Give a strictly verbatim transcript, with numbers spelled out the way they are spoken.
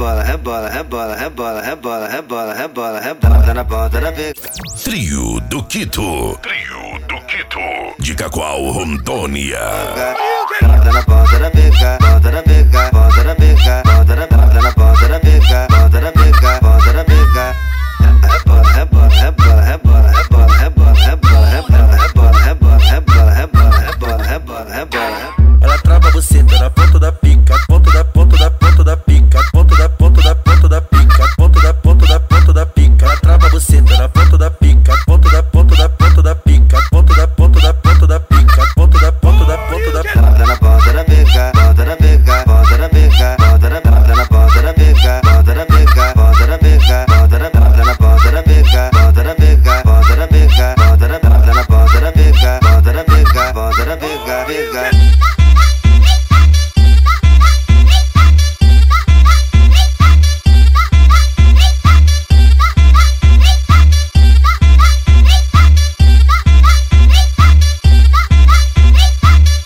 rebola, rebola, rebola, rebola, rebola, rebola, rebola, rebola na ponta da pica. Trio do Quito. Trio do Quito. De Cacoal, Rondônia. Ponta na ponta da pica, ponta da pica, ponta da pica, ponta da pica.